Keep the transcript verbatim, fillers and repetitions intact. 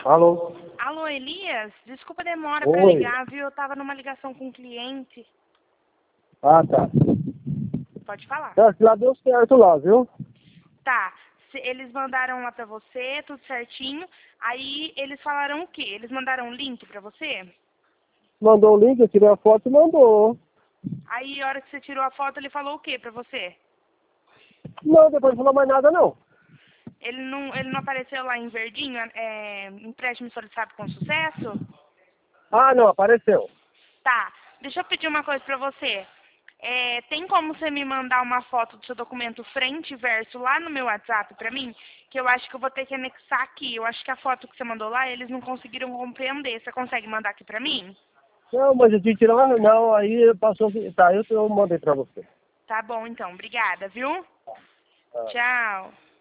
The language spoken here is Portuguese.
Alô? Alô, Elias? Desculpa a demora Oi. para ligar, viu? Eu tava numa ligação com um cliente. Ah, tá. Pode falar. Tá, lá deu certo lá, viu? Tá. Se- Eles mandaram lá pra você, tudo certinho. Aí eles falaram o quê? Eles mandaram um link pra você? Mandou o link, eu tirei a foto e mandou. Aí, a hora que você tirou a foto, ele falou o quê pra você? Não, depois não falou mais nada, não. Ele não, ele não apareceu lá em verdinho, é, empréstimo solicitado com sucesso? Ah, não, apareceu. Tá. Deixa eu pedir uma coisa pra você. É, tem como você me mandar uma foto do seu documento frente e verso lá no meu WhatsApp pra mim? Que eu acho que eu vou ter que anexar aqui. Eu acho que a foto que você mandou lá, eles não conseguiram compreender. Você consegue mandar aqui pra mim? Não, mas eu tinha que tirar, não, aí passou, tá, eu, eu mandei pra você. Tá bom, então. Obrigada, viu? Tá. Tchau.